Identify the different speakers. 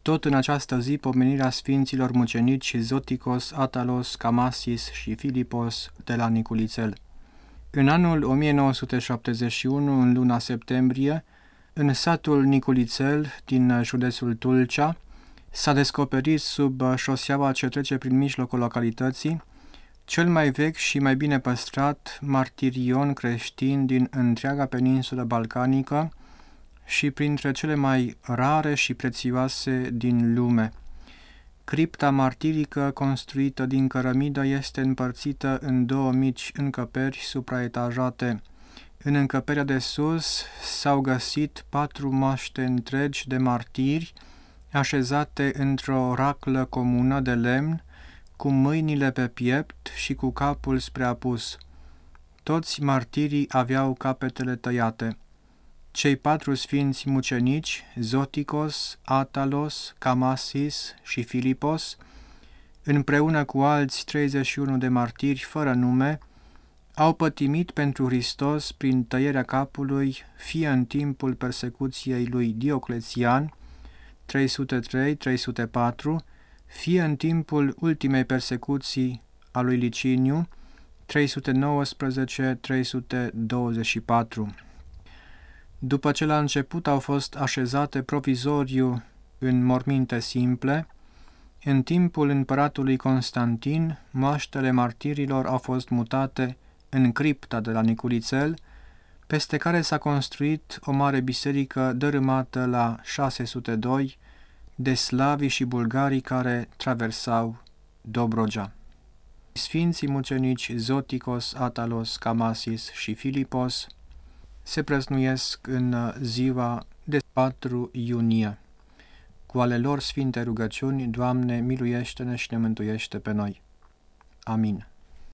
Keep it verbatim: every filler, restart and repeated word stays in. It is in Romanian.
Speaker 1: tot în această zi pomenirea sfinților mucenici Zoticos, Atalos, Camasis și Filipos de la Niculițel. În anul o mie nouă sute șaptezeci și unu, în luna septembrie, în satul Niculițel din județul Tulcea, s-a descoperit sub șoseaua ce trece prin mijlocul localității cel mai vechi și mai bine păstrat martirion creștin din întreaga peninsulă balcanică și printre cele mai rare și prețioase din lume. Cripta martirică construită din cărămidă este împărțită în două mici încăperi supraetajate. În încăperea de sus s-au găsit patru moaște întregi de martiri așezate într-o raclă comună de lemn, cu mâinile pe piept și cu capul spre apus. Toți martirii aveau capetele tăiate. Cei patru sfinți mucenici, Zoticos, Atalos, Camasis și Filipos, împreună cu alți treizeci și unu de martiri fără nume, au pătimit pentru Hristos prin tăierea capului, fie în timpul persecuției lui Dioclețian, trei sute trei - trei sute patru, fie în timpul ultimei persecuții a lui Liciniu, trei sute nouăsprezece - trei sute douăzeci și patru. După ce la început au fost așezate provizoriu în morminte simple, în timpul împăratului Constantin, moaștele martirilor au fost mutate în cripta de la Niculițel, peste care s-a construit o mare biserică dărâmată la șase sute doi de slavii și bulgarii care traversau Dobrogea. Sfinții mucenici Zoticos, Atalos, Camasis și Filipos se prăznuiesc în ziua de patru iunie. Cu ale lor sfinte rugăciuni, Doamne, miluiește-ne și ne mântuiește pe noi. Amin.